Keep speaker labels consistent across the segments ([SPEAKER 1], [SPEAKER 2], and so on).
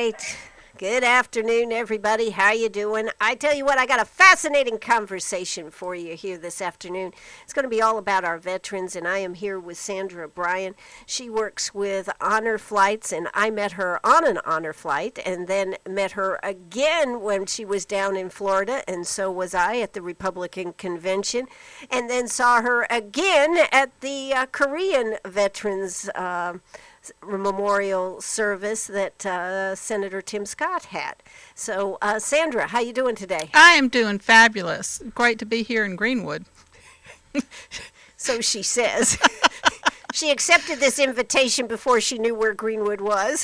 [SPEAKER 1] right. Good afternoon, everybody. How you doing? I tell you what, I got a fascinating conversation for you here this afternoon. It's going to be all about our veterans, and I am here with Sandra Bryan. She works with Honor Flights, and I met her on an Honor Flight, and then met her again when she was down in Florida, and so was I at the Republican Convention, and then saw her again at the Korean Veterans memorial service that Senator Tim Scott had. So, Sandra, how you doing today?
[SPEAKER 2] I am doing fabulous. Great to be here in Greenwood.
[SPEAKER 1] So she says. She accepted this invitation before she knew where Greenwood was.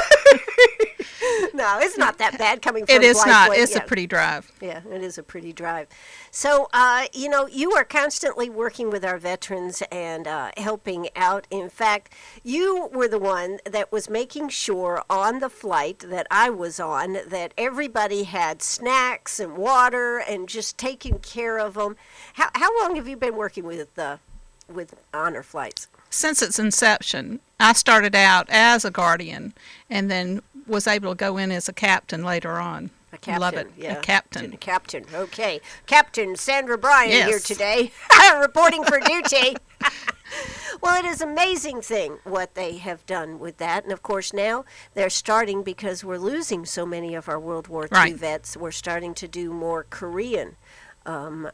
[SPEAKER 1] No, it's not that bad coming from
[SPEAKER 2] It is not.
[SPEAKER 1] Blythewood.
[SPEAKER 2] It's a pretty drive.
[SPEAKER 1] Yeah, it is a pretty drive. So, you are constantly working with our veterans and helping out. In fact, you were the one that was making sure on the flight that I was on that everybody had snacks and water and just taking care of them. How long have you been working with Honor Flights?
[SPEAKER 2] Since its inception, I started out as a guardian and then was able to go in as a captain later on.
[SPEAKER 1] A captain,
[SPEAKER 2] Love it.
[SPEAKER 1] yeah.
[SPEAKER 2] A captain.
[SPEAKER 1] Captain, okay. Captain Sandra Bryan
[SPEAKER 2] Yes.
[SPEAKER 1] here today, reporting for duty. Well, it is an amazing thing what they have done with that. And, of course, now they're starting, because we're losing so many of our World War II
[SPEAKER 2] Right.
[SPEAKER 1] vets, we're starting to do more Korean honor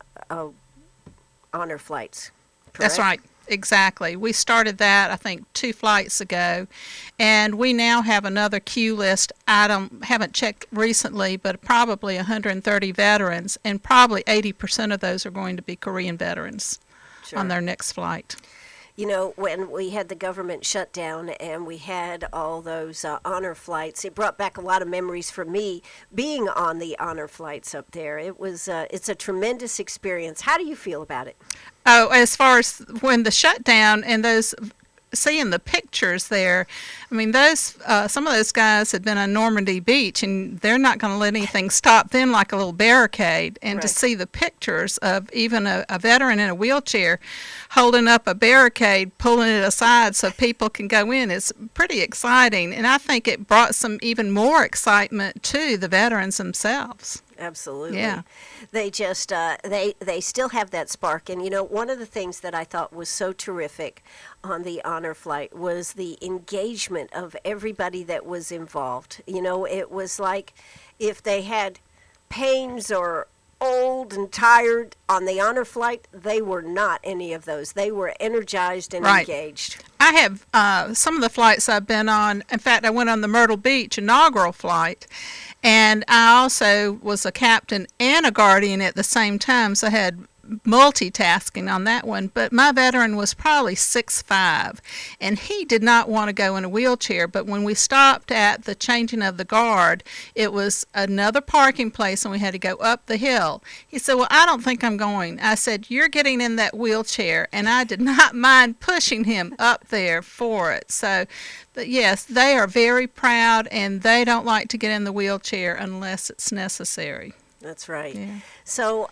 [SPEAKER 1] flights. Correct?
[SPEAKER 2] That's right. Exactly. We started that, I think, 2 flights ago, and we now have another queue list. I haven't checked recently, but probably 130 veterans, and probably 80% of those are going to be Korean veterans on their next flight.
[SPEAKER 1] You know, when we had the government shutdown and we had all those honor flights, it brought back a lot of memories for me being on the honor flights up there. It's a tremendous experience. How do you feel about it?
[SPEAKER 2] Oh, as far as when the shutdown and those, seeing the pictures there, I mean, those some of those guys had been on Normandy Beach, and they're not going to let anything stop them like a little barricade. And
[SPEAKER 1] Right.
[SPEAKER 2] to see the pictures of even a veteran in a wheelchair holding up a barricade, pulling it aside so people can go in, is pretty exciting. And I think it brought some even more excitement to the veterans themselves.
[SPEAKER 1] Absolutely.
[SPEAKER 2] Yeah.
[SPEAKER 1] They just they still have that spark. And one of the things that I thought was so terrific on the honor flight was the engagement of everybody that was involved. It was like if they had pains or old and tired on the honor flight, they were not any of those. They were energized and
[SPEAKER 2] Right.
[SPEAKER 1] engaged.
[SPEAKER 2] I have some of the flights I've been on. In fact, I went on the Myrtle Beach inaugural flight, and I also was a captain and a guardian at the same time, so I had multitasking on that one. But my veteran was probably 6'5", and he did not want to go in a wheelchair. But when we stopped at the changing of the guard, it was another parking place, and we had to go up the hill. He said, "Well, I don't think I'm going." I said, "You're getting in that wheelchair," and I did not mind pushing him up there for it. So, but yes, they are very proud, and they don't like to get in the wheelchair unless it's necessary.
[SPEAKER 1] That's right.
[SPEAKER 2] Yeah.
[SPEAKER 1] So,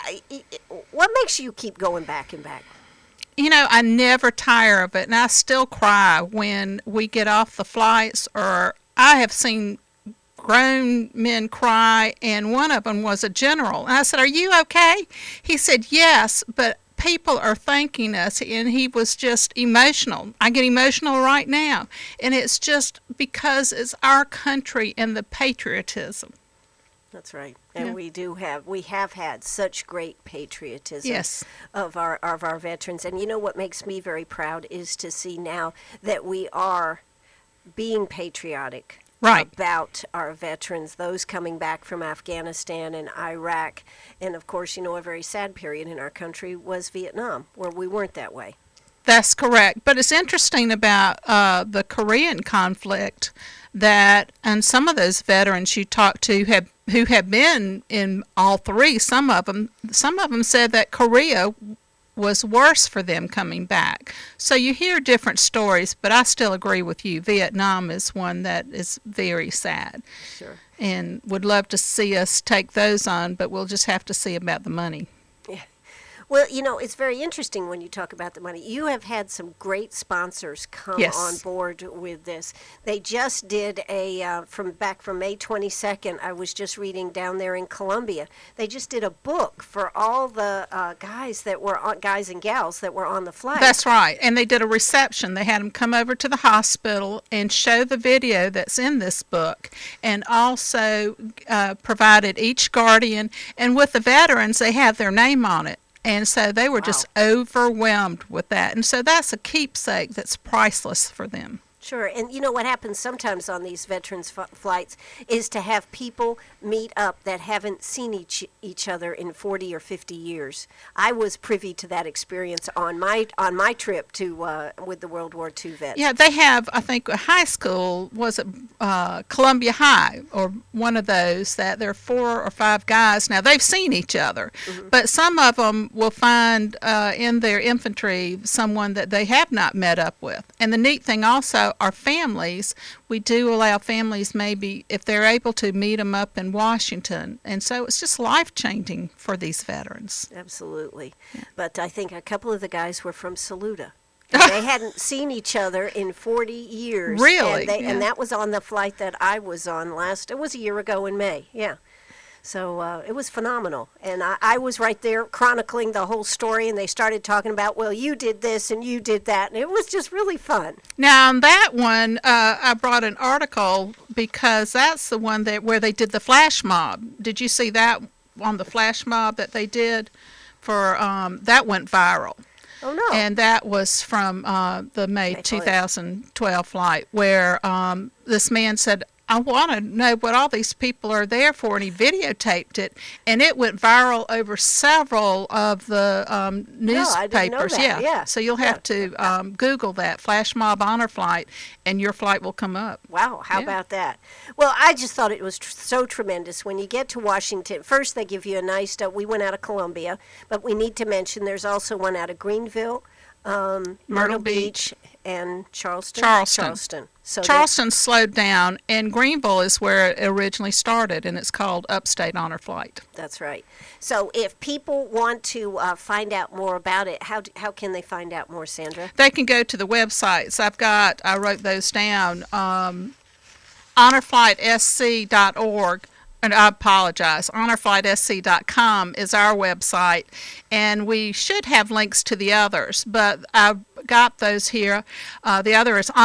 [SPEAKER 1] what makes you keep going back and back?
[SPEAKER 2] I never tire of it, and I still cry when we get off the flights, or I have seen grown men cry, and one of them was a general. And I said, "Are you okay?" He said, "Yes, but people are thanking us," and he was just emotional. I get emotional right now, and it's just because it's our country and the patriotism.
[SPEAKER 1] That's right. And
[SPEAKER 2] Yeah.
[SPEAKER 1] we have had such great patriotism
[SPEAKER 2] Yes.
[SPEAKER 1] of our veterans. And what makes me very proud is to see now that we are being patriotic
[SPEAKER 2] Right.
[SPEAKER 1] about our veterans, those coming back from Afghanistan and Iraq. And of course, a very sad period in our country was Vietnam, where we weren't that way.
[SPEAKER 2] That's correct. But it's interesting about the Korean conflict and some of those veterans you talk to who have been in all 3, some of them said that Korea was worse for them coming back. So you hear different stories, but I still agree with you. Vietnam is one that is very sad.
[SPEAKER 1] Sure.
[SPEAKER 2] And would love to see us take those on, but we'll just have to see about the money.
[SPEAKER 1] Well, it's very interesting when you talk about the money. You have had some great sponsors come
[SPEAKER 2] Yes.
[SPEAKER 1] on board with this. They just did from May 22nd. I was just reading down there in Columbia. They just did a book for all the guys and gals that were on the flight.
[SPEAKER 2] That's right. And they did a reception. They had them come over to the hospital and show the video that's in this book, and also provided each guardian. And with the veterans, they have their name on it. And so they were just overwhelmed with that. And so that's a keepsake that's priceless for them.
[SPEAKER 1] Sure, and what happens sometimes on these veterans flights is to have people meet up that haven't seen each other in 40 or 50 years. I was privy to that experience on my trip to with the World War II vets.
[SPEAKER 2] Yeah, they have, I think, a high school, was it Columbia High, or one of those, that there are 4 or 5 guys. Now, they've seen each other, but some of them will find in their infantry someone that they have not met up with. And the neat thing also, our families, we do allow families, maybe if they're able to, meet them up in Washington. And so it's just life-changing for these veterans.
[SPEAKER 1] Absolutely. Yeah. But I think a couple of the guys were from Saluda. And they hadn't seen each other in 40 years.
[SPEAKER 2] Really?
[SPEAKER 1] And that was on the flight that I was on it was a year ago in May, yeah. So it was phenomenal. And I was right there chronicling the whole story, and they started talking about, well, you did this and you did that, and it was just really fun.
[SPEAKER 2] Now, on that one, I brought an article because that's the one where they did the flash mob. Did you see that on the flash mob that they did? That went viral.
[SPEAKER 1] Oh, no.
[SPEAKER 2] And that was from the May 2012 flight, where this man said, I want to know what all these people are there for, and he videotaped it, and it went viral over several of the newspapers.
[SPEAKER 1] I didn't know that. Yeah.
[SPEAKER 2] So you'll have to Google that, Flash Mob Honor Flight, and your flight will come up.
[SPEAKER 1] Wow, how about that? Well, I just thought it was so tremendous. When you get to Washington, first they give you a nice, we went out of Columbia, but we need to mention there's also one out of Greenville, Myrtle Beach, and Charleston. So
[SPEAKER 2] Charleston slowed down, and Greenville is where it originally started, and it's called Upstate Honor Flight.
[SPEAKER 1] That's right. So if people want to find out more about it, how can they find out more, Sandra?
[SPEAKER 2] They can go to the websites. I wrote those down, honorflightsc.org. And I apologize, honorflightsc.com is our website, and we should have links to the others, but I got those here. The other is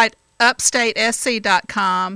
[SPEAKER 2] honorflightupstatesc.com,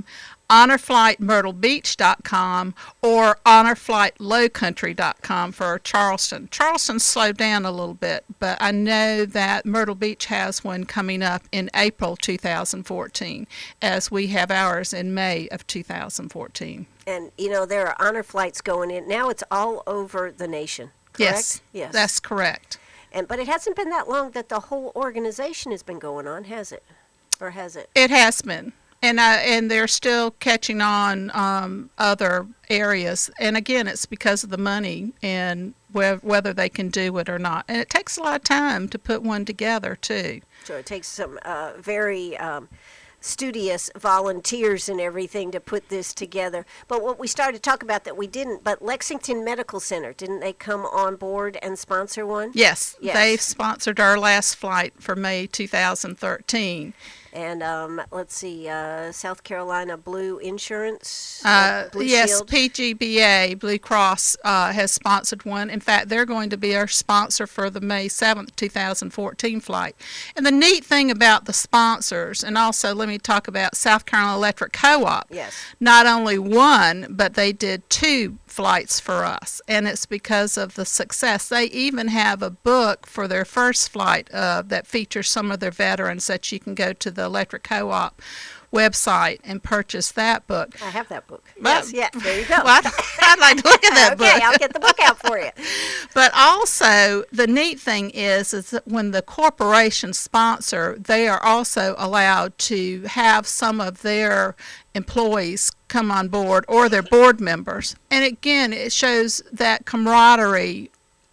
[SPEAKER 2] honorflightmyrtlebeach.com, or honorflightlowcountry.com for Charleston. Charleston slowed down a little bit, but I know that Myrtle Beach has one coming up in April 2014, as we have ours in May of 2014.
[SPEAKER 1] And, there are honor flights going in. Now it's all over the nation, correct?
[SPEAKER 2] Yes, that's correct.
[SPEAKER 1] But it hasn't been that long that the whole organization has been going on, has it? Or has it?
[SPEAKER 2] It has been. And they're still catching on other areas. And, again, it's because of the money and whether they can do it or not. And it takes a lot of time to put one together, too.
[SPEAKER 1] So it takes some very studious volunteers and everything to put this together. But what we started to talk about that we didn't, but Lexington Medical Center, didn't they come on board and sponsor one?
[SPEAKER 2] Yes. They've sponsored our last flight for May 2013.
[SPEAKER 1] And let's see, South Carolina Blue Insurance, Blue
[SPEAKER 2] yes,
[SPEAKER 1] Shield.
[SPEAKER 2] PGBA, Blue Cross, has sponsored one. In fact, they're going to be our sponsor for the May 7th, 2014 flight. And the neat thing about the sponsors, and also let me talk about South Carolina Electric Co-op.
[SPEAKER 1] Yes.
[SPEAKER 2] Not only one, but they did 2 flights for us, and it's because of the success. They even have a book for their first flight that features some of their veterans that you can go to the Electric Co-op website and purchase that book.
[SPEAKER 1] I have that book. Yes, there you go.
[SPEAKER 2] Well, I'd like to look at that book.
[SPEAKER 1] Okay, I'll get the book out for you.
[SPEAKER 2] But also, the neat thing is that when the corporations sponsor, they are also allowed to have some of their employees come on board or their board members. And again, it shows that camaraderie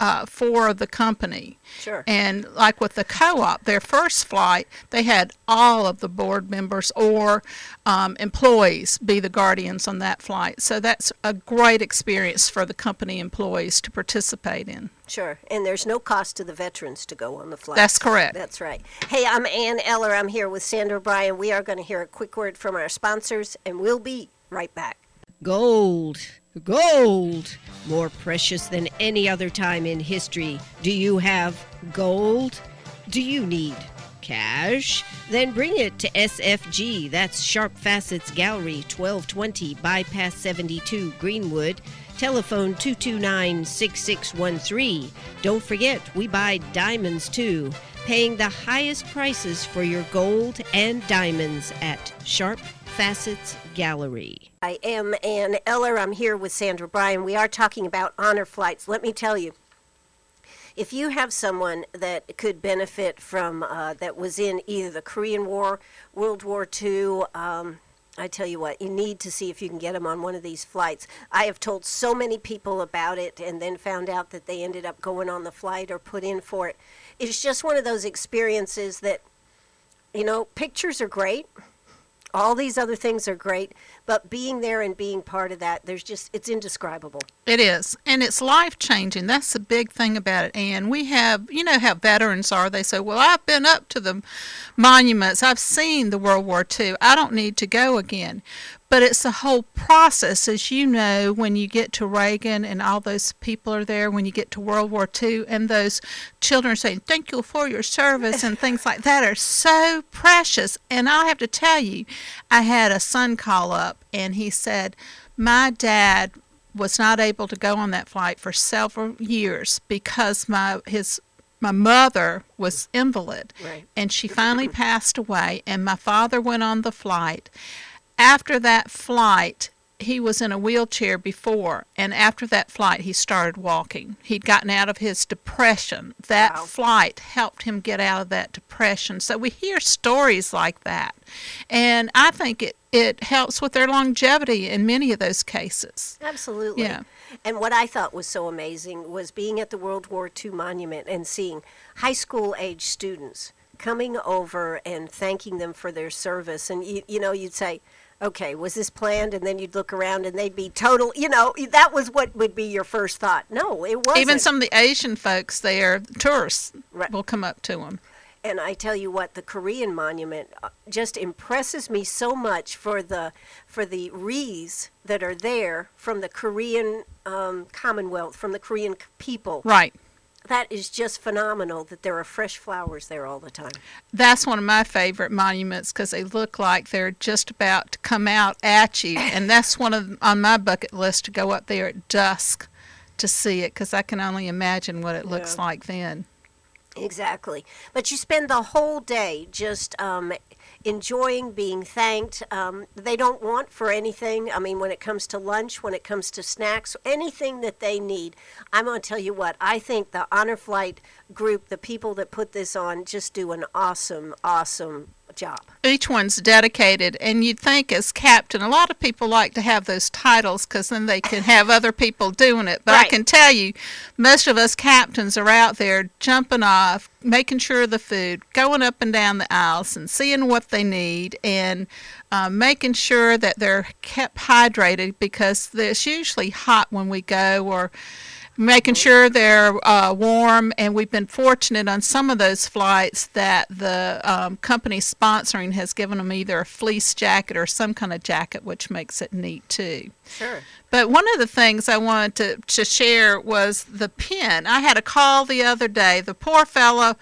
[SPEAKER 2] for the company.
[SPEAKER 1] Sure.
[SPEAKER 2] And like with the co-op, their first flight, they had all of the board members or employees be the guardians on that flight. So that's a great experience for the company employees to participate in.
[SPEAKER 1] Sure. And there's no cost to the veterans to go on the flight.
[SPEAKER 2] That's correct.
[SPEAKER 1] That's right. Hey, I'm Ann Eller. I'm here with Sandra Bryan. We are going to hear a quick word from our sponsors, and we'll be right back. Gold. Gold. More precious than any other time in history. Do you have gold? Do you need cash? Then bring it to SFG. That's Sharp Facets Gallery, 1220 Bypass 72 Greenwood. Telephone 229-6613. Don't forget, we buy diamonds too. Paying the highest prices for your gold and diamonds at Sharp Facets Gallery. I am Ann Eller. I'm here with Sandra Bryan. We are talking about honor flights. Let me tell you, if you have someone that could benefit from, that was in either the Korean War, World War II, I tell you what, you need to see if you can get them on one of these flights. I have told so many people about it and then found out that they ended up going on the flight or put in for it. It's just one of those experiences that, you know, pictures are great. All these other things are great, but being there and being part of that, it's indescribable.
[SPEAKER 2] It is, and it's life-changing. That's the big thing about it. And we have, you know how veterans are. They say, well, I've been up to the monuments. I've seen the World War II. I don't need to go again. But it's the whole process, as you know, when you get to Reagan and all those people are there, when you get to World War II, and those children saying, thank you for your service, and things like that are so precious. And I have to tell you, I had a son call up, and he said, my dad was not able to go on that flight for several years because my mother was invalid,
[SPEAKER 1] right,
[SPEAKER 2] and she finally passed away, and my father went on the flight. After that flight, he was in a wheelchair before, and after that flight, he started walking. He'd gotten out of his depression. That
[SPEAKER 1] Wow.
[SPEAKER 2] flight helped him get out of that depression. So we hear stories like that, and I think it helps with their longevity in many of those cases.
[SPEAKER 1] Absolutely.
[SPEAKER 2] Yeah.
[SPEAKER 1] And what I thought was so amazing was being at the World War II monument and seeing high school age students coming over and thanking them for their service. And, you know, you'd say, okay, was this planned? And then you'd look around and they'd be total, you know, that was what would be your first thought. No, it wasn't.
[SPEAKER 2] Even some of the Asian folks there, tourists,
[SPEAKER 1] Right.
[SPEAKER 2] will come up to them.
[SPEAKER 1] And I tell you what, the Korean monument just impresses me so much for the wreaths that are there from the Korean Commonwealth, from the Korean people.
[SPEAKER 2] Right.
[SPEAKER 1] That is just phenomenal that there are fresh flowers there all the time.
[SPEAKER 2] That's one of my favorite monuments because they look like they're just about to come out at you. And that's on my bucket list, to go up there at dusk to see it, because I can only imagine what it looks like then.
[SPEAKER 1] Exactly. But you spend the whole day just enjoying being thanked. They don't want for anything. I mean, when it comes to lunch, when it comes to snacks, anything that they need. I'm going to tell you what, I think the Honor Flight group, the people that put this on, just do an awesome, awesome job.
[SPEAKER 2] Each one's dedicated, and you'd think as captain, a lot of people like to have those titles because then they can have other people doing it. But
[SPEAKER 1] Right.
[SPEAKER 2] I can tell you, most of us captains are out there jumping off, making sure of the food, going up and down the aisles and seeing what they need, and making sure that they're kept hydrated, because it's usually hot when we go, or making sure they're warm. And we've been fortunate on some of those flights that the company sponsoring has given them either a fleece jacket or some kind of jacket, which makes it neat too.
[SPEAKER 1] Sure.
[SPEAKER 2] But one of the things I wanted to share was the pin. I had a call the other day. The poor fellow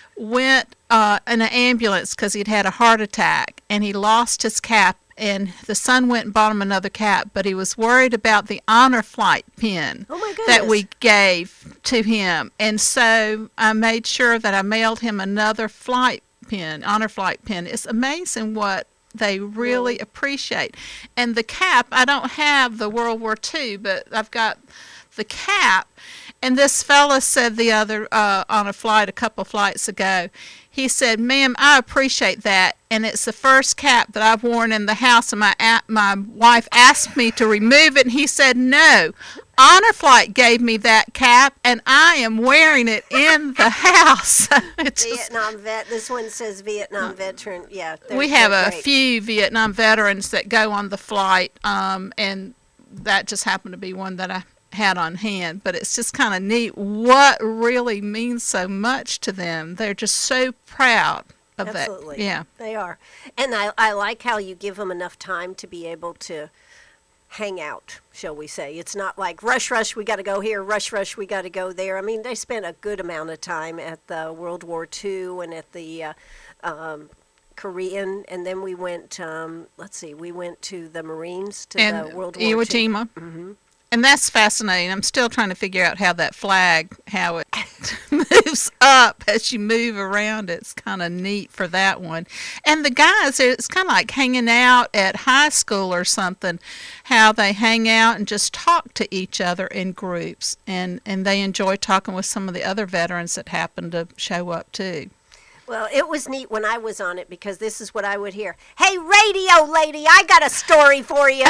[SPEAKER 2] went in an ambulance because he'd had a heart attack, and he lost his cap. And the son went and bought him another cap, but he was worried about the Honor Flight pin
[SPEAKER 1] Oh, my goodness.
[SPEAKER 2] that we gave to him. And so I made sure that I mailed him another flight pin, Honor Flight pin. It's amazing what they really appreciate. And the cap, I don't have the World War II, but I've got the cap. And this fella said the other, on a flight a couple flights ago, He said, "Ma'am, I appreciate that, and it's the first cap that I've worn in the house, and my wife asked me to remove it, and he said, no, Honor Flight gave me that cap, and I am wearing it in the house."
[SPEAKER 1] Vietnam vet. This one says Vietnam veteran. Yeah,
[SPEAKER 2] we have
[SPEAKER 1] they're
[SPEAKER 2] a
[SPEAKER 1] great.
[SPEAKER 2] few Vietnam veterans that go on the flight, and that just happened to be one that I had on hand. But it's just kind of neat what really means so much to them. They're just so proud of
[SPEAKER 1] Absolutely.
[SPEAKER 2] that. Yeah,
[SPEAKER 1] They are. And I like how you give them enough time to be able to hang out, shall we say. It's not like rush, we got to go here, rush, we got to go there. I mean, they spent a good amount of time at the World War II and at the Korean, and then we went, we went to the Marines, to
[SPEAKER 2] and
[SPEAKER 1] the World War
[SPEAKER 2] Iwo
[SPEAKER 1] II.
[SPEAKER 2] Jima. And that's fascinating. I'm still trying to figure out how that flag, how it moves up as you move around. It's kind of neat for that one. And the guys, it's kind of like hanging out at high school or something, how they hang out and just talk to each other in groups. And they enjoy talking with some of the other veterans that happen to show up too.
[SPEAKER 1] Well, it was neat when I was on it because this is what I would hear. "Hey, radio lady, I got a story for you."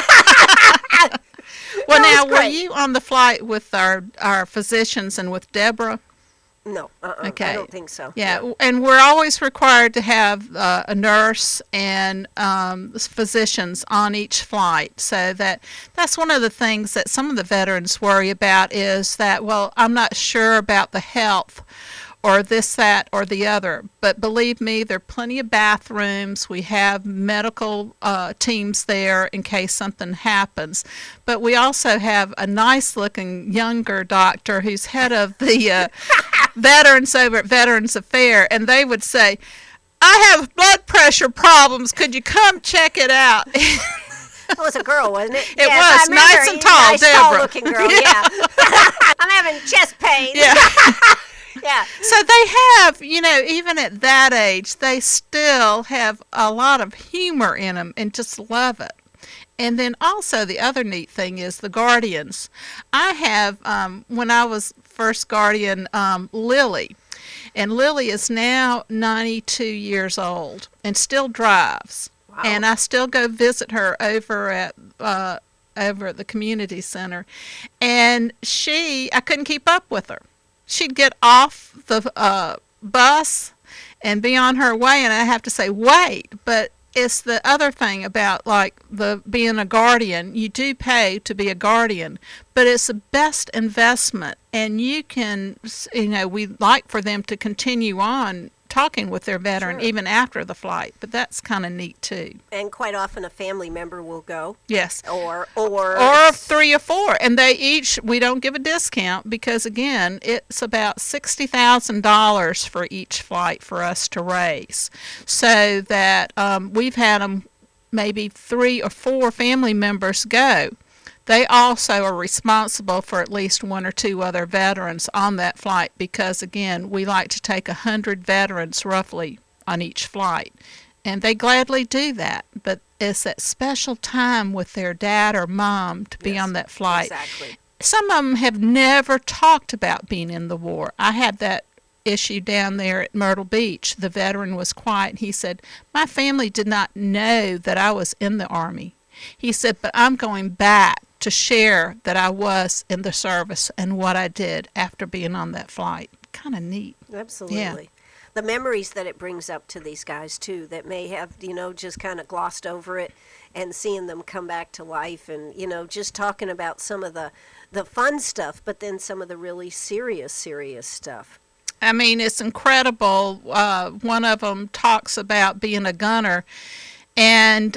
[SPEAKER 2] Well, now, were
[SPEAKER 1] great.
[SPEAKER 2] you on the flight with our physicians and with Deborah?
[SPEAKER 1] No,
[SPEAKER 2] Okay.
[SPEAKER 1] I don't think so.
[SPEAKER 2] Yeah, and we're always required to have a nurse and physicians on each flight. So that's one of the things that some of the veterans worry about is that, well, I'm not sure about the health or this, that, or the other. But believe me, there are plenty of bathrooms. We have medical teams there in case something happens. But we also have a nice-looking younger doctor who's head of the veterans over at Veterans Affairs, and they would say, "I have blood pressure problems. Could you come check it out?"
[SPEAKER 1] It was a girl, wasn't it?
[SPEAKER 2] It
[SPEAKER 1] Yes,
[SPEAKER 2] was.
[SPEAKER 1] I remember.
[SPEAKER 2] Nice and tall,
[SPEAKER 1] nice,
[SPEAKER 2] Deborah.
[SPEAKER 1] tall-looking girl, yeah. I'm having chest pain.
[SPEAKER 2] Yeah.
[SPEAKER 1] Yeah.
[SPEAKER 2] So they have, even at that age, they still have a lot of humor in them and just love it. And then also the other neat thing is the guardians. I have, when I was first guardian, Lily. And Lily is now 92 years old and still drives.
[SPEAKER 1] Wow.
[SPEAKER 2] And I still go visit her over at the community center. And I couldn't keep up with her. She'd get off the bus and be on her way, and I have to say, wait. But it's the other thing about like being a guardian. You do pay to be a guardian, but it's the best investment, and you can, we like for them to continue on talking with their veteran
[SPEAKER 1] Sure.
[SPEAKER 2] even after the flight. But that's kind of neat too.
[SPEAKER 1] And quite often a family member will go.
[SPEAKER 2] Yes.
[SPEAKER 1] Or
[SPEAKER 2] 3 or 4, and we don't give a discount because again it's about $60,000 for each flight for us to raise, so that we've had them maybe 3 or 4 family members go. They also are responsible for at least 1 or 2 other veterans on that flight because again we like to take 100 veterans roughly on each flight. And they gladly do that, but it's that special time with their dad or mom to be
[SPEAKER 1] Yes,
[SPEAKER 2] on that flight.
[SPEAKER 1] Exactly.
[SPEAKER 2] Some of them have never talked about being in the war. I had that issue down there at Myrtle Beach. The veteran was quiet. He said, "My family did not know that I was in the Army." He said, "But I'm going back to share that I was in the service and what I did after being on that flight." Kind of neat.
[SPEAKER 1] Absolutely.
[SPEAKER 2] Yeah.
[SPEAKER 1] The memories that it brings up to these guys too, that may have, just kind of glossed over it, and seeing them come back to life, and just talking about some of the fun stuff, but then some of the really serious stuff.
[SPEAKER 2] I mean, it's incredible. One of them talks about being a gunner and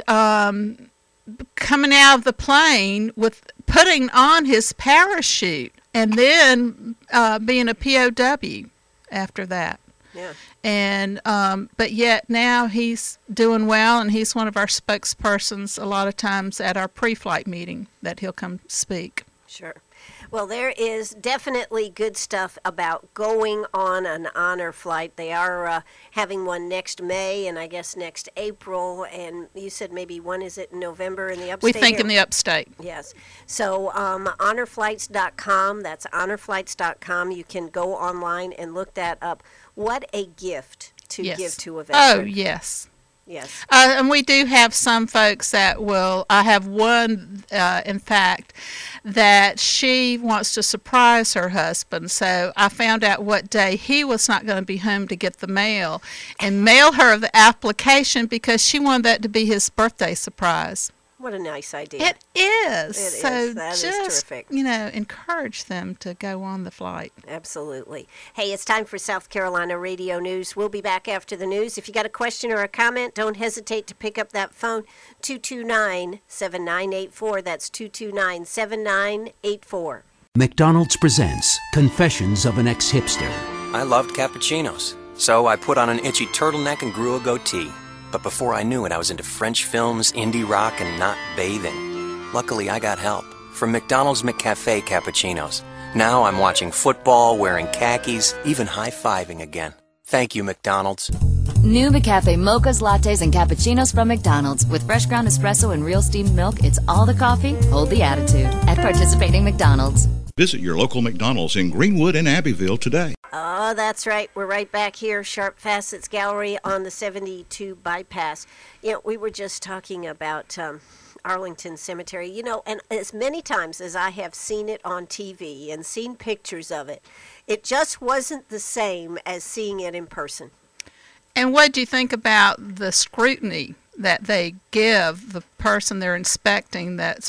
[SPEAKER 2] coming out of the plane with putting on his parachute and then being a POW after that.
[SPEAKER 1] Yeah.
[SPEAKER 2] And but yet now he's doing well, and he's one of our spokespersons a lot of times at our pre-flight meeting that he'll come speak.
[SPEAKER 1] Sure. Well, there is definitely good stuff about going on an honor flight. They are having one next May and I guess next April. And you said maybe one, is it in November in the upstate?
[SPEAKER 2] We think
[SPEAKER 1] here?
[SPEAKER 2] in the upstate.
[SPEAKER 1] Yes. So honorflights.com, that's honorflights.com. You can go online and look that up. What a gift to
[SPEAKER 2] Yes.
[SPEAKER 1] give to a
[SPEAKER 2] Oh,
[SPEAKER 1] veteran.
[SPEAKER 2] yes.
[SPEAKER 1] Yes.
[SPEAKER 2] And we do have some folks that will. I have one, in fact, that she wants to surprise her husband. So I found out what day he was not going to be home to get the mail and mail her the application because she wanted that to be his birthday surprise.
[SPEAKER 1] What a nice idea.
[SPEAKER 2] It is.
[SPEAKER 1] It
[SPEAKER 2] So
[SPEAKER 1] is. That is
[SPEAKER 2] just,
[SPEAKER 1] terrific.
[SPEAKER 2] encourage them to go on the flight.
[SPEAKER 1] Absolutely. Hey, it's time for South Carolina Radio News. We'll be back after the news. If you got a question or a comment, don't hesitate to pick up that phone, 229-7984. That's 229-7984.
[SPEAKER 3] McDonald's presents Confessions of an Ex-Hipster.
[SPEAKER 4] I loved cappuccinos, so I put on an itchy turtleneck and grew a goatee. But before I knew it, I was into French films, indie rock, and not bathing. Luckily, I got help from McDonald's McCafe cappuccinos. Now I'm watching football, wearing khakis, even high-fiving again. Thank you, McDonald's.
[SPEAKER 5] New McCafe mochas, lattes, and cappuccinos from McDonald's. With fresh ground espresso and real steamed milk, it's all the coffee, hold the attitude. At participating McDonald's.
[SPEAKER 6] Visit your local McDonald's in Greenwood and Abbeville today.
[SPEAKER 1] Oh, that's right. We're right back here, Sharp Facets Gallery on the 72 bypass. We were just talking about Arlington Cemetery, and as many times as I have seen it on TV and seen pictures of it, it just wasn't the same as seeing it in person.
[SPEAKER 2] And what do you think about the scrutiny that they give the person they're inspecting that's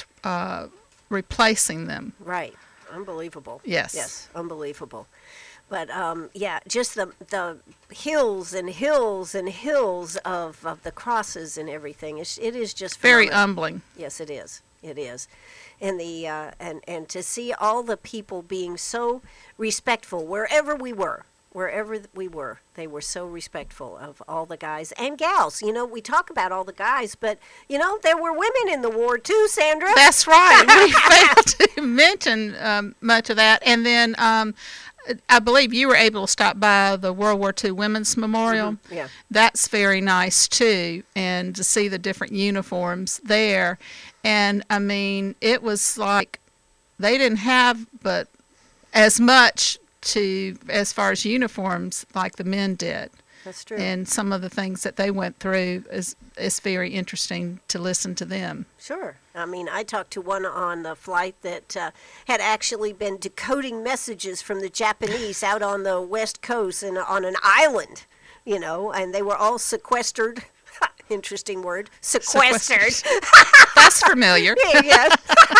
[SPEAKER 2] replacing them?
[SPEAKER 1] Right. Unbelievable.
[SPEAKER 2] Yes.
[SPEAKER 1] Yes, unbelievable. But, just the hills and hills and hills of the crosses and everything. It is just
[SPEAKER 2] Very
[SPEAKER 1] phenomenal.
[SPEAKER 2] humbling.
[SPEAKER 1] Yes, it is. It is. And and to see all the people being so respectful wherever we were, they were so respectful of all the guys and gals. We talk about all the guys, but, there were women in the war too, Sandra.
[SPEAKER 2] That's right. We failed to mention much of that. And then I believe you were able to stop by the World War II Women's Memorial.
[SPEAKER 1] Mm-hmm. Yeah.
[SPEAKER 2] That's very nice, too, and to see the different uniforms there. And, I mean, it was like they didn't have but as much as far as uniforms like the men did.
[SPEAKER 1] That's true.
[SPEAKER 2] And some of the things that they went through is very interesting to listen to them.
[SPEAKER 1] Sure. I mean, I talked to one on the flight that had actually been decoding messages from the Japanese out on the West Coast and on an island, and they were all sequestered. Interesting word. Sequestered.
[SPEAKER 2] That's familiar.
[SPEAKER 1] Yeah.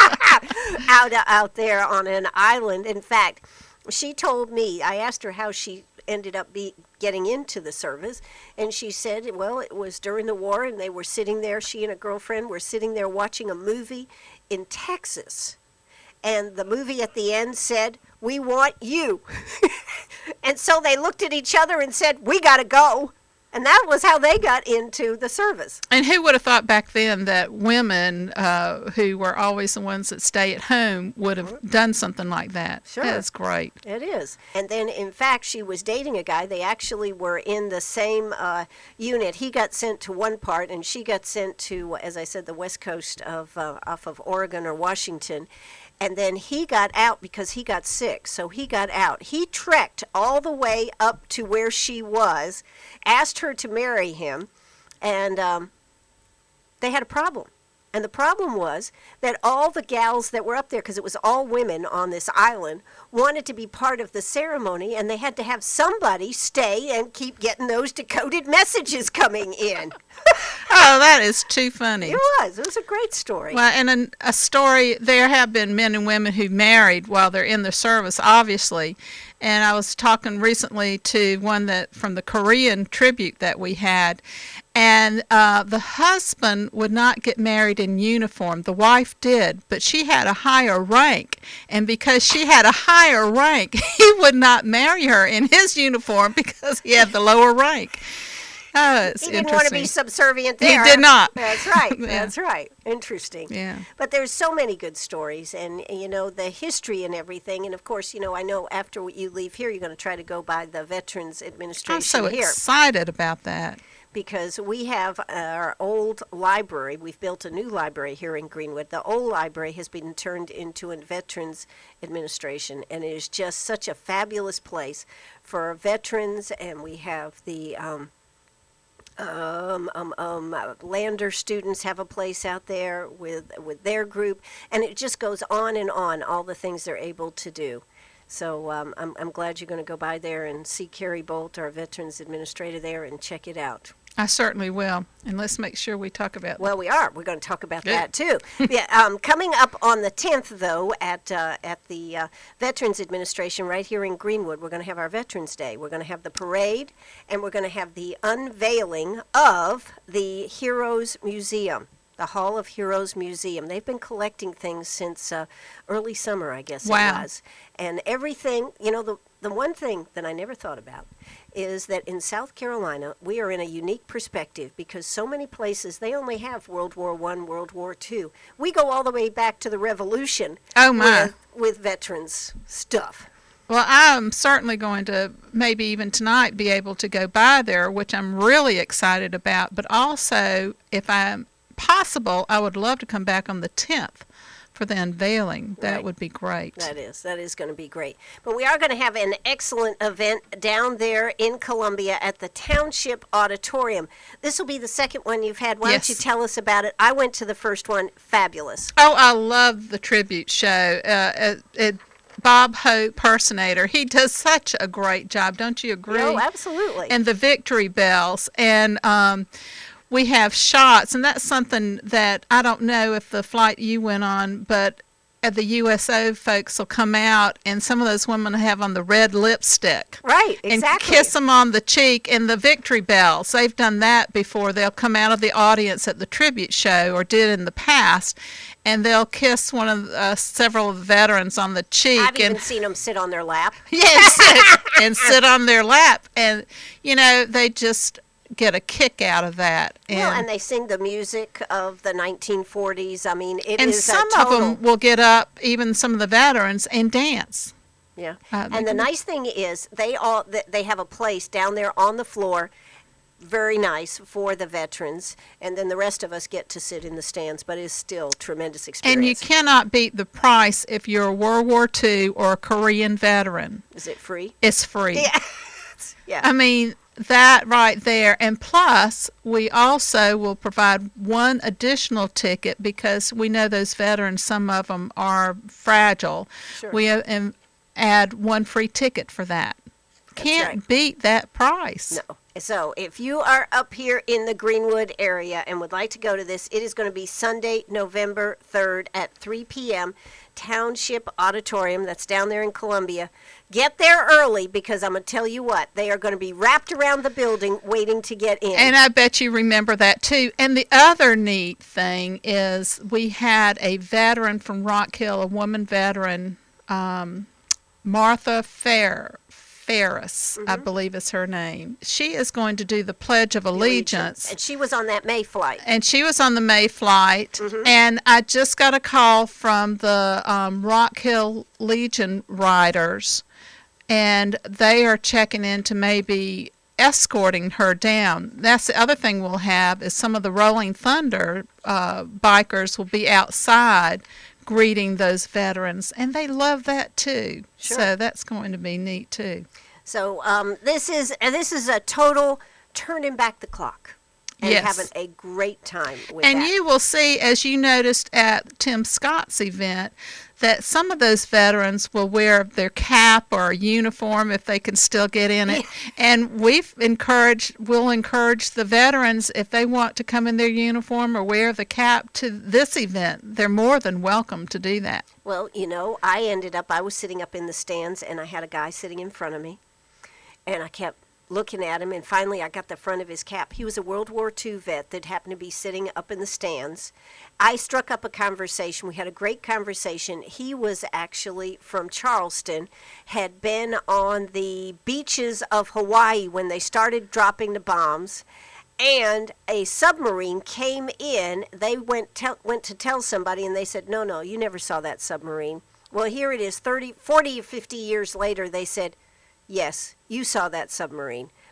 [SPEAKER 1] out there on an island. In fact, she told me, I asked her how she ended up getting into the service, and she said, well, it was during the war, and they were sitting there, she and a girlfriend were sitting there watching a movie in Texas, and the movie at the end said, "We want you." And so they looked at each other and said, "We gotta go." And that was how they got into the service.
[SPEAKER 2] And who would have thought back then that women who were always the ones that stay at home would have done something like that?
[SPEAKER 1] Sure.
[SPEAKER 2] That's great.
[SPEAKER 1] It is. And then, in fact, she was dating a guy. They actually were in the same unit. He got sent to one part, and she got sent to, as I said, the west coast of off of Oregon or Washington. And then he got out because he got sick. So he got out. He trekked all the way up to where she was, asked her to marry him, and they had a problem. And the problem was that all the gals that were up there, because it was all women on this island, wanted to be part of the ceremony, and they had to have somebody stay and keep getting those decoded messages coming in.
[SPEAKER 2] Oh, that is too funny.
[SPEAKER 1] It was a great story.
[SPEAKER 2] Well, and a story, there have been men and women who married while they're in the service, obviously. And I was talking recently to one that from the Korean tribute that we had, and the husband would not get married in uniform. The wife did, but she had a higher rank. And because she had a higher rank, he would not marry her in his uniform because he had the lower rank. Oh, it's
[SPEAKER 1] he didn't want to be
[SPEAKER 2] interesting.
[SPEAKER 1] subservient there.
[SPEAKER 2] He did not.
[SPEAKER 1] That's right.
[SPEAKER 2] Yeah.
[SPEAKER 1] That's right. Interesting.
[SPEAKER 2] Yeah.
[SPEAKER 1] But there's so many good stories, and the history and everything. And of course, I know after you leave here, you're going to try to go by the Veterans Administration
[SPEAKER 2] I'm so
[SPEAKER 1] here.
[SPEAKER 2] excited about that.
[SPEAKER 1] because we have our old library. We've built a new library here in Greenwood. The old library has been turned into a Veterans Administration, and it is just such a fabulous place for our veterans. And we have the Lander students have a place out there with their group, and it just goes on and on, all the things they're able to do. So I'm glad you're going to go by there and see Carrie Bolt, our Veterans Administrator there, and check it out.
[SPEAKER 2] I certainly will. And let's make sure we talk about
[SPEAKER 1] Well, we are. We're going to talk about that, too. Yeah, coming up on the 10th, though, at the Veterans Administration right here in Greenwood, we're going to have our Veterans Day. We're going to have the parade, and we're going to have the unveiling of the Heroes Museum, the Hall of Heroes Museum. They've been collecting things since early summer, I guess it was. And everything, you know, the one thing that I never thought about is that in South Carolina, we are in a unique perspective because so many places, they only have World War I, World War II. We go all the way back to the Revolution with veterans stuff.
[SPEAKER 2] Well, I'm certainly going to maybe even tonight be able to go by there, which I'm really excited about. But also, if I'm possible, I would love to come back on the 10th for the unveiling. That would be great.
[SPEAKER 1] That is going to be great. But we are going to have an excellent event down there in Columbia at the Township Auditorium. This will be the second one you've had. Why don't you tell us about it? I went to the first one. Fabulous.
[SPEAKER 2] Oh, I love the tribute show. Bob Hope, Personator, he does such a great job. Don't you agree?
[SPEAKER 1] Oh, absolutely.
[SPEAKER 2] And the victory bells. And we have shots, and that's something that I don't know if the flight you went on, but the USO folks will come out, and some of those women have on the red lipstick.
[SPEAKER 1] Right, exactly.
[SPEAKER 2] And kiss them on the cheek, and the victory bells. They've done that before. They'll come out of the audience at the tribute show, or did in the past, and they'll kiss one of several of the veterans on the cheek.
[SPEAKER 1] I've even seen them sit on their lap.
[SPEAKER 2] Yes, and sit on their lap. And, you know, they just get a kick out of that.
[SPEAKER 1] And they sing the music of the 1940s. I mean, it
[SPEAKER 2] and
[SPEAKER 1] is
[SPEAKER 2] some
[SPEAKER 1] a total...
[SPEAKER 2] of them will get up, even some of the veterans, and dance.
[SPEAKER 1] Yeah. And the nice thing is they have a place down there on the floor, very nice for the veterans, and then the rest of us get to sit in the stands, but it's still tremendous experience.
[SPEAKER 2] And you cannot beat the price if you're a World War II or a Korean veteran.
[SPEAKER 1] Is it free?
[SPEAKER 2] It's free.
[SPEAKER 1] Yeah. Yeah.
[SPEAKER 2] I mean, that right there. And plus, we also will provide one additional ticket because we know those veterans, some of them are fragile.
[SPEAKER 1] Sure.
[SPEAKER 2] We add one free ticket for that. Can't beat that price.
[SPEAKER 1] No. So if you are up here in the Greenwood area and would like to go to this, it is going to be Sunday, November 3rd at 3 p.m. Township Auditorium. That's down there in Columbia. Get there early because I'm going to tell you what, they are going to be wrapped around the building waiting to get in.
[SPEAKER 2] And I bet you remember that too. And the other neat thing is we had a veteran from Rock Hill, a woman veteran, Martha Ferris, I believe is her name. She is going to do the Pledge of Allegiance.
[SPEAKER 1] And she was on that May flight.
[SPEAKER 2] And she was on the May flight. And I just got a call from the Rock Hill Legion riders, and they are checking into maybe escorting her down. That's the other thing we'll have is some of the Rolling Thunder bikers will be outside greeting those veterans, and they love that too.
[SPEAKER 1] Sure.
[SPEAKER 2] So that's going to be neat too.
[SPEAKER 1] So this is a total turning back the clock and having a great time with
[SPEAKER 2] and
[SPEAKER 1] that.
[SPEAKER 2] you will see, as you noticed at Tim Scott's event, that some of those veterans will wear their cap or a uniform if they can still get in it. And we'll encourage the veterans, if they want to come in their uniform or wear the cap to this event, they're more than welcome to do that.
[SPEAKER 1] Well, you know, I was sitting up in the stands, and I had a guy sitting in front of me, and I kept looking at him, and finally I got the front of his cap. He was a World War II vet that happened to be sitting up in the stands. I struck up a conversation. We had a great conversation. He was actually from Charleston, had been on the beaches of Hawaii when they started dropping the bombs, and a submarine came in. They went to tell somebody, and they said, no, you never saw that submarine. Well, here it is, 40 or 50 years later, they said, yes, you saw that submarine.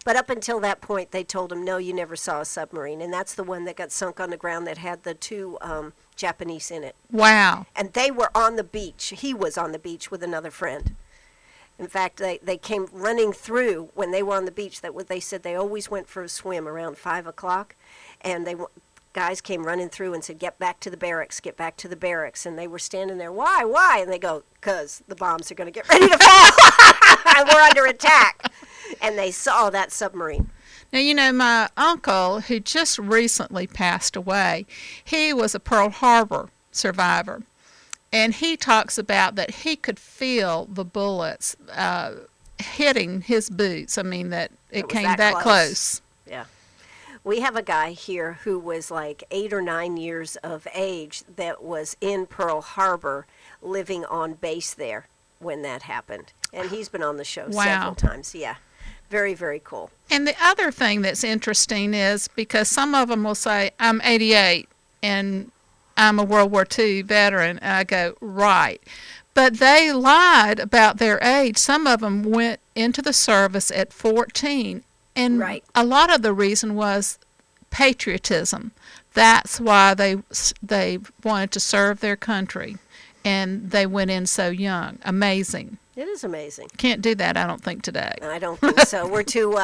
[SPEAKER 1] But up until that point, they told him, no, you never saw a submarine. And that's the one that got sunk on the ground that had the two Japanese in it.
[SPEAKER 2] Wow.
[SPEAKER 1] And they were on the beach. He was on the beach with another friend. In fact, they came running through when they were on the beach. They said they always went for a swim around 5 o'clock. And guys came running through and said, get back to the barracks, get back to the barracks. And they were standing there, why? And they go, because the bombs are going to get ready to fall. We're under attack. And they saw that submarine.
[SPEAKER 2] Now, you know, my uncle, who just recently passed away, he was a Pearl Harbor survivor. And he talks about that he could feel the bullets hitting his boots. I mean, that it came that close.
[SPEAKER 1] Yeah. We have a guy here who was like 8 or 9 years of age that was in Pearl Harbor living on base there when that happened. And he's been on the show several times. Yeah. Very, very cool.
[SPEAKER 2] And the other thing that's interesting is because some of them will say, I'm 88 and I'm a World War II veteran. And I go, right. But they lied about their age. Some of them went into the service at 14. And a lot of the reason was patriotism. That's why they wanted to serve their country, and they went in so young. Amazing.
[SPEAKER 1] It is amazing.
[SPEAKER 2] Can't do that, I don't think, today.
[SPEAKER 1] I don't think so. We're too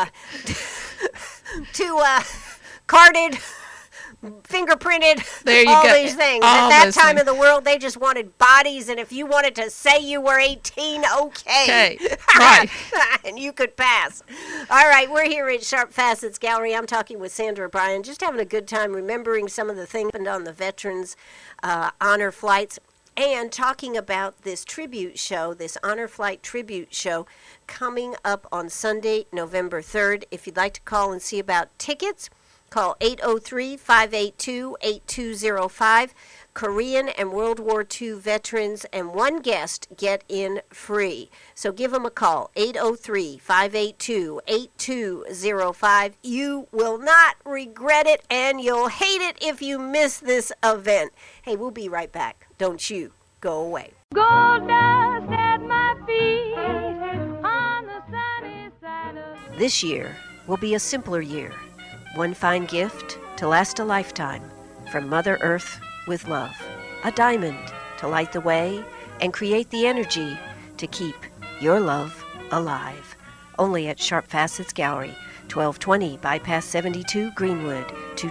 [SPEAKER 1] carded, fingerprinted,
[SPEAKER 2] there you
[SPEAKER 1] all
[SPEAKER 2] go.
[SPEAKER 1] These things. At that time of the world, they just wanted bodies, and if you wanted to say you were 18, okay.
[SPEAKER 2] Right.
[SPEAKER 1] And you could pass. All right, we're here at Sharp Facets Gallery. I'm talking with Sandra Bryan, just having a good time remembering some of the things that happened on the Veterans Honor Flights, and talking about this tribute show, this Honor Flight tribute show, coming up on Sunday, November 3rd. If you'd like to call and see about tickets, call 803-582-8205. Korean and World War II veterans and one guest get in free. So give them a call, 803-582-8205. You will not regret it, and you'll hate it if you miss this event. Hey, we'll be right back. Don't you go away.
[SPEAKER 7] Gold dust at my feet on the sunny side of...
[SPEAKER 1] This year will be a simpler year. One fine gift to last a lifetime from Mother Earth with love. A diamond to light the way and create the energy to keep your love alive. Only at Sharp Facets Gallery, 1220 Bypass 72 Greenwood,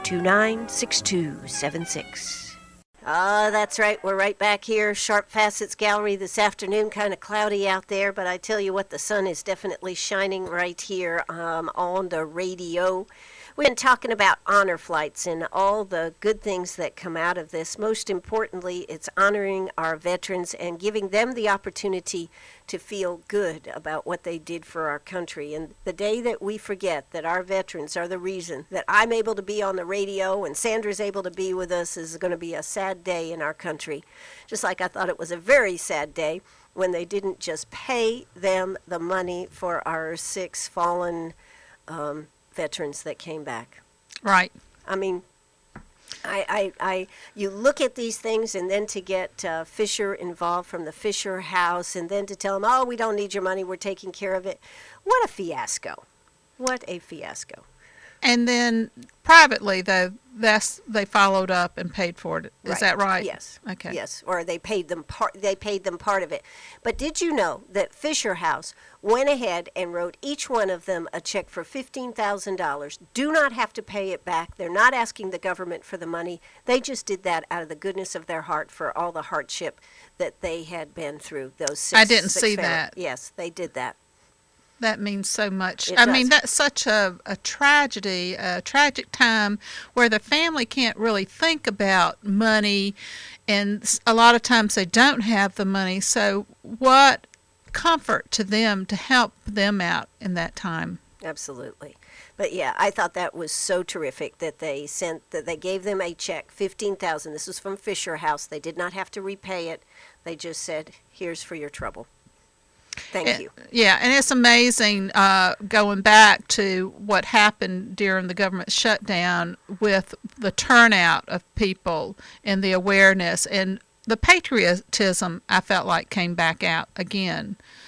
[SPEAKER 1] 229-6276. That's right. We're right back here, Sharp Facets Gallery this afternoon. Kind of cloudy out there, but I tell you what, the sun is definitely shining right here on the radio. We've been talking about honor flights and all the good things that come out of this. Most importantly, it's honoring our veterans and giving them the opportunity to feel good about what they did for our country. And the day that we forget that our veterans are the reason that I'm able to be on the radio and Sandra's able to be with us is going to be a sad day in our country. Just like I thought it was a very sad day when they didn't just pay them the money for our 6 fallen veterans that came back.
[SPEAKER 2] Right.
[SPEAKER 1] I mean, you look at these things, and then to get Fisher involved from the Fisher House, and then to tell them, oh, we don't need your money, we're taking care of it. What a fiasco. What a fiasco.
[SPEAKER 2] And then privately, though, they followed up and paid for it. Is that right?
[SPEAKER 1] Yes.
[SPEAKER 2] Okay.
[SPEAKER 1] Yes, or they paid them part of it. But did you know that Fisher House went ahead and wrote each one of them a check for $15,000? Do not have to pay it back. They're not asking the government for the money. They just did that out of the goodness of their heart for all the hardship that they had been through. Those six.
[SPEAKER 2] I didn't see that.
[SPEAKER 1] Yes, they did that.
[SPEAKER 2] That means so much.
[SPEAKER 1] It
[SPEAKER 2] I
[SPEAKER 1] does.
[SPEAKER 2] mean, that's such a tragedy, a tragic time where the family can't really think about money, and a lot of times they don't have the money. So what comfort to them to help them out in that time.
[SPEAKER 1] Absolutely. But yeah, I thought that was so terrific that they gave them a check, $15,000. This was from Fisher House. They did not have to repay it. They just said, here's for your trouble. Thank you.
[SPEAKER 2] Yeah, and it's amazing going back to what happened during the government shutdown with the turnout of people and the awareness and the patriotism, I felt like, came back out again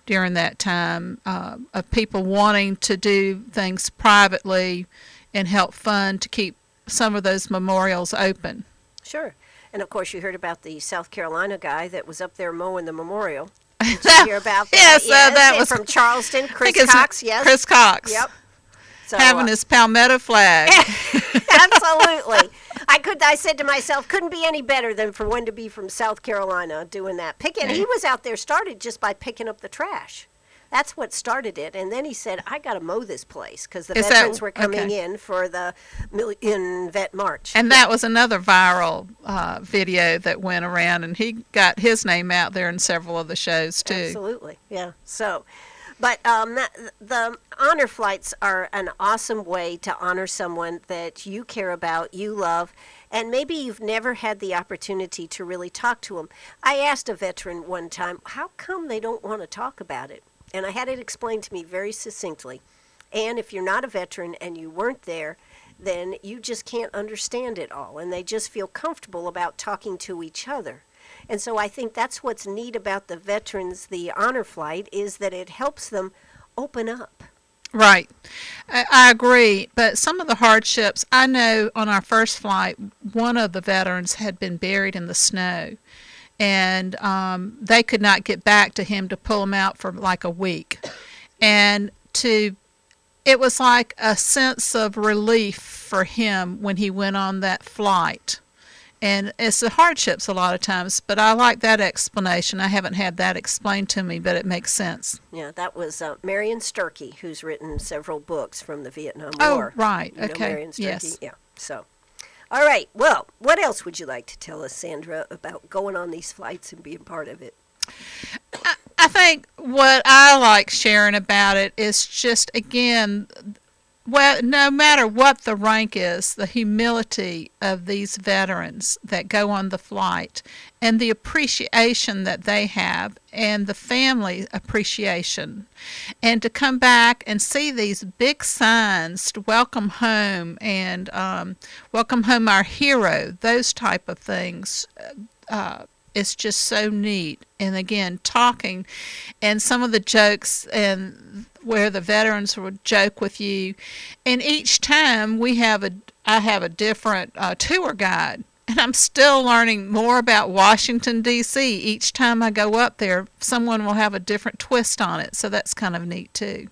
[SPEAKER 2] during that time of people wanting to do things privately and help fund to keep some of those memorials open.
[SPEAKER 1] Sure. And of course, you heard about the South Carolina guy that was up there mowing the memorial. Did you hear about that?
[SPEAKER 2] Yes, that was
[SPEAKER 1] from Charleston. Chris
[SPEAKER 2] I think it's
[SPEAKER 1] Cox, yes.
[SPEAKER 2] Chris Cox.
[SPEAKER 1] Yep. So,
[SPEAKER 2] Having his Palmetto flag.
[SPEAKER 1] Absolutely. I said to myself, couldn't be any better than for one to be from South Carolina doing that. He was out there started just by picking up the trash. That's what started it. And then he said, I got to mow this place because the veterans were coming in for the Million Vet March.
[SPEAKER 2] And that was another viral video that went around, and he got his name out there in several of the shows, too.
[SPEAKER 1] Absolutely, yeah. So, but the honor flights are an awesome way to honor someone that you care about, you love, and maybe you've never had the opportunity to really talk to them. I asked a veteran one time, how come they don't want to talk about it? And I had it explained to me very succinctly. And if you're not a veteran and you weren't there, then you just can't understand it all. And they just feel comfortable about talking to each other. And so I think that's what's neat about the veterans, the honor flight, is that it helps them open up.
[SPEAKER 2] Right. I agree. But some of the hardships, I know on our first flight, one of the veterans had been buried in the snow. And they could not get back to him to pull him out for like a week. And it was like a sense of relief for him when he went on that flight. And it's the hardships a lot of times, but I like that explanation. I haven't had that explained to me, but it makes sense.
[SPEAKER 1] Yeah, that was Marion Sturkey, who's written several books from the Vietnam
[SPEAKER 2] Oh,
[SPEAKER 1] War.
[SPEAKER 2] right.
[SPEAKER 1] You know
[SPEAKER 2] Okay.
[SPEAKER 1] Marion Sturkey?
[SPEAKER 2] Yes.
[SPEAKER 1] Yeah. So, all right. Well, what else would you like to tell us, Sandra, about going on these flights and being part of it?
[SPEAKER 2] I think what I like sharing about it is just, again, well, no matter what the rank is, the humility of these veterans that go on the flight and the appreciation that they have and the family appreciation. And to come back and see these big signs to welcome home and welcome home our hero, those type of things, it's just so neat. And again, talking and some of the jokes and where the veterans would joke with you. And each time I have a different tour guide. And I'm still learning more about Washington, D.C. Each time I go up there, someone will have a different twist on it. So that's kind of neat, too.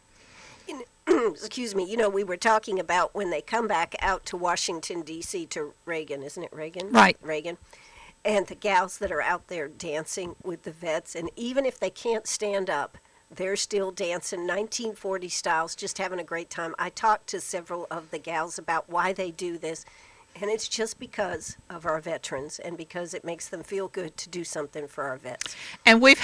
[SPEAKER 1] Excuse me. You know, we were talking about when they come back out to Washington, D.C. to Reagan, isn't it Reagan?
[SPEAKER 2] Right.
[SPEAKER 1] Reagan. And the gals that are out there dancing with the vets, and even if they can't stand up, they're still dancing 1940 styles, just having a great time. I talked to several of the gals about why they do this, and it's just because of our veterans and because it makes them feel good to do something for our vets.
[SPEAKER 2] And we've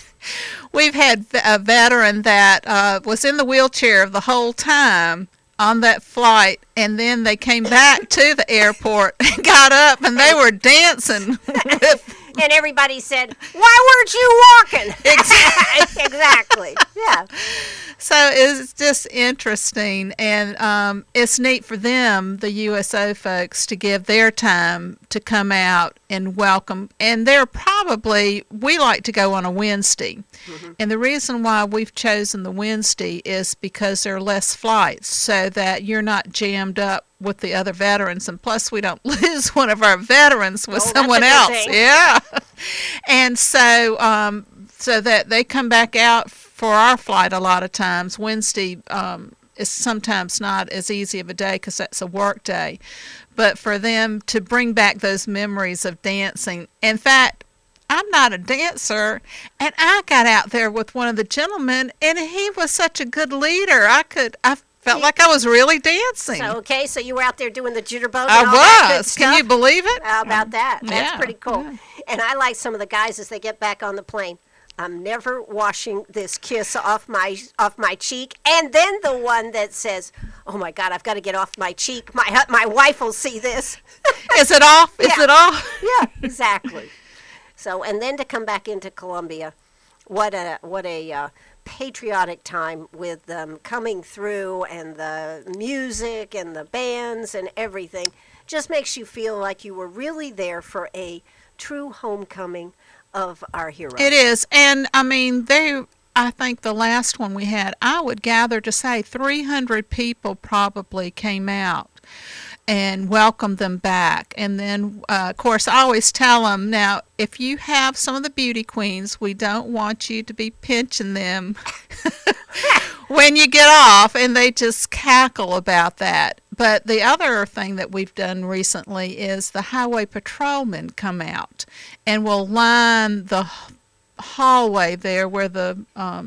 [SPEAKER 2] had a veteran that was in the wheelchair the whole time on that flight, and then they came back to the airport and got up, and they were dancing with.
[SPEAKER 1] And everybody said, why weren't you walking? Exactly. Yeah.
[SPEAKER 2] So it's just interesting, and it's neat for them, the USO folks, to give their time to come out and welcome. And we like to go on a Wednesday. Mm-hmm. And the reason why we've chosen the Wednesday is because there are less flights, so that you're not jammed up with the other veterans, and plus we don't lose one of our veterans with someone else. Yeah. And so that they come back out for our flight a lot of times. Wednesday is sometimes not as easy of a day because that's a work day, but for them to bring back those memories of dancing. In fact, I'm not a dancer, and I got out there with one of the gentlemen, and he was such a good leader. I felt like I was really dancing.
[SPEAKER 1] So you were out there doing the jitterbug and
[SPEAKER 2] I
[SPEAKER 1] all that good
[SPEAKER 2] was.
[SPEAKER 1] stuff?
[SPEAKER 2] Can you believe it?
[SPEAKER 1] How about that? That's
[SPEAKER 2] Yeah,
[SPEAKER 1] pretty cool.
[SPEAKER 2] yeah.
[SPEAKER 1] And I like some of the guys as they get back on the plane. I'm never washing this kiss off my cheek. And then the one that says, "Oh my God, I've got to get off my cheek. My wife will see this."
[SPEAKER 2] Is it off? Is
[SPEAKER 1] Yeah.
[SPEAKER 2] it off?
[SPEAKER 1] Yeah, exactly. So, and then to come back into Columbia, what a patriotic time with them coming through, and the music and the bands and everything just makes you feel like you were really there for a true homecoming of our heroes.
[SPEAKER 2] It is. And I mean, I think the last one we had, I would gather to say 300 people probably came out and welcomed them back. And then, of course, I always tell them, now, if you have some of the beauty queens, we don't want you to be pinching them when you get off, and they just cackle about that. But the other thing that we've done recently is the highway patrolmen come out and will line the hallway there where the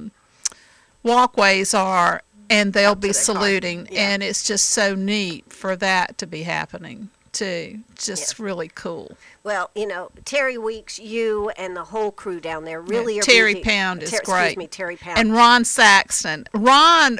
[SPEAKER 2] walkways are, and they'll be saluting, and it's just so neat for that to be happening too. Just really cool.
[SPEAKER 1] Well, you know, Terry Weeks, you and the whole crew down there really are
[SPEAKER 2] Terry
[SPEAKER 1] busy.
[SPEAKER 2] Pound is great.
[SPEAKER 1] Excuse me, Terry Pound.
[SPEAKER 2] And Ron Saxton. Ron,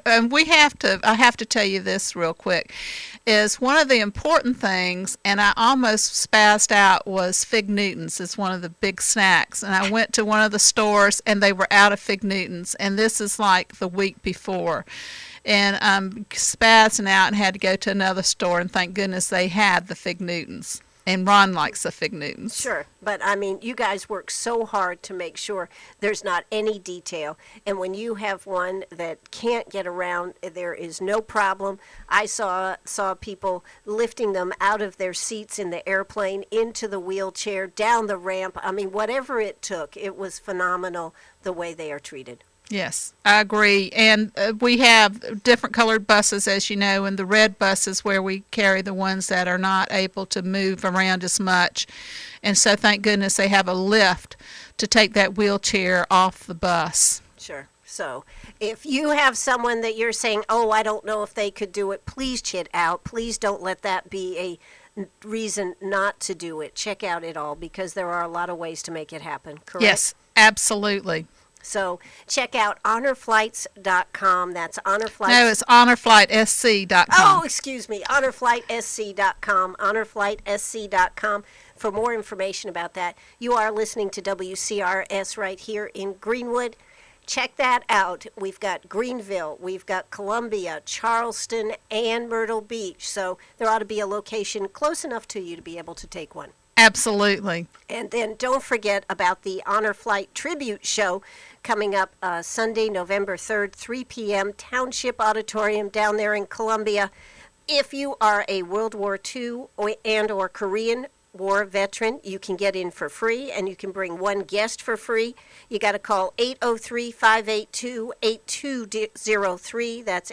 [SPEAKER 2] I have to tell you this real quick, is one of the important things, and I almost spazzed out, was Fig Newtons is one of the big snacks. And I went to one of the stores, and they were out of Fig Newtons, and this is like the week before. And I'm spazzing out and had to go to another store, and thank goodness they had the Fig Newtons. And Ron likes the Fig Newtons.
[SPEAKER 1] Sure, but I mean, you guys work so hard to make sure there's not any detail. And when you have one that can't get around, there is no problem. I saw people lifting them out of their seats in the airplane into the wheelchair, down the ramp. I mean, whatever it took, it was phenomenal the way they are treated.
[SPEAKER 2] Yes, I agree. And we have different colored buses, as you know, and the red buses where we carry the ones that are not able to move around as much. And so thank goodness they have a lift to take that wheelchair off the bus.
[SPEAKER 1] Sure. So if you have someone that you're saying, oh, I don't know if they could do it, please chit out. Please don't let that be a reason not to do it. Check out it all, because there are a lot of ways to make it happen, correct?
[SPEAKER 2] Yes, absolutely.
[SPEAKER 1] So check out honorflights.com. That's honorflights.
[SPEAKER 2] No, it's honorflightsc.com.
[SPEAKER 1] Oh, excuse me, honorflightsc.com, honorflightsc.com for more information about that. You are listening to WCRS right here in Greenwood. Check that out. We've got Greenville, we've got Columbia, Charleston, and Myrtle Beach. So there ought to be a location close enough to you to be able to take one.
[SPEAKER 2] Absolutely.
[SPEAKER 1] And then don't forget about the Honor Flight Tribute Show coming up Sunday, November 3rd, 3 p.m., Township Auditorium down there in Columbia. If you are a World War II or Korean War veteran, you can get in for free, and you can bring one guest for free. You got to call 803-582-8203. That's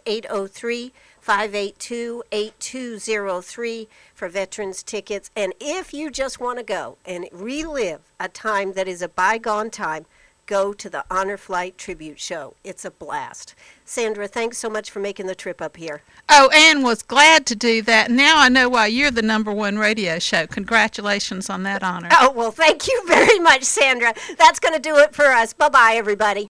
[SPEAKER 1] 803-582-8203 for veterans tickets. And if you just want to go and relive a time that is a bygone time, go to the Honor Flight Tribute Show. It's a blast. Sandra, thanks so much for making the trip up here.
[SPEAKER 2] Oh, Ann was glad to do that. Now I know why you're the #1 radio show. Congratulations on that honor.
[SPEAKER 1] Oh, well, thank you very much, Sandra. That's going to do it for us. Bye-bye, everybody.